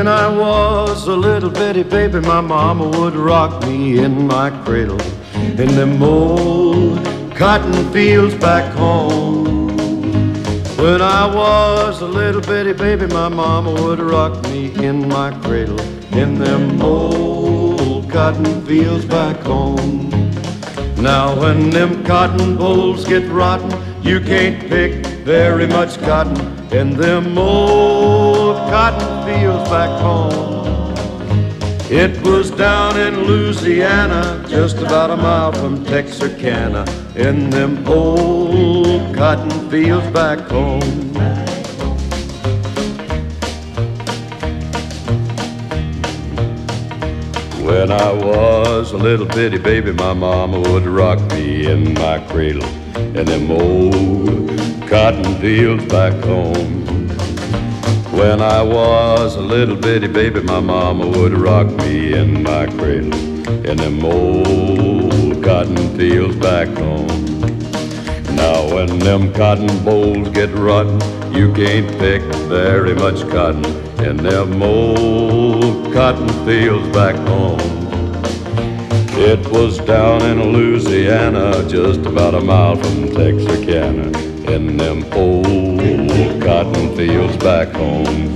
When I was a little bitty baby, my mama would rock me in my cradle in them old cotton fields back home. When I was a little bitty baby, my mama would rock me in my cradle in them old cotton fields back home. Now when them cotton bolls get rotten, you can't pick very much cotton in them old cotton fields back home. It was down in Louisiana, just about a mile from Texarkana, in them old cotton fields back home. When I was a little bitty baby, my mama would rock me in my cradle in them old cotton fields back home. When I was a little bitty baby, my mama would rock me in my cradle in them old cotton fields back home. Now when them cotton bolls get rotten, you can't pick very much cotton in them old cotton fields back home. It was down in Louisiana, just about a mile from Texarkana, in them old cotton fields back home.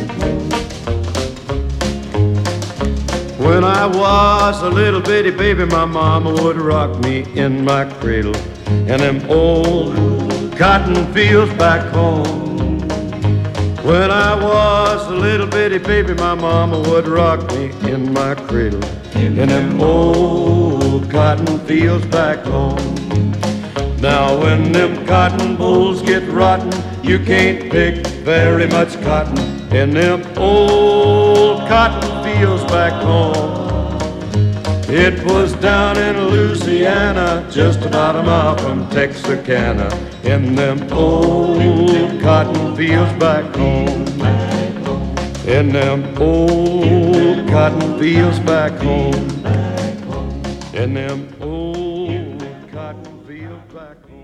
When I was a little bitty baby, my mama would rock me in my cradle in them old cotton fields back home. When I was a little bitty baby, my mama would rock me in my cradle in them old cotton fields back home. Now when them cotton bolls get rotten, you can't pick very much cotton in them old cotton fields back home. It was down in Louisiana, just about a mile from Texarkana, in them old cotton fields back home. In them old cotton fields back home. In them old cotton fields back home.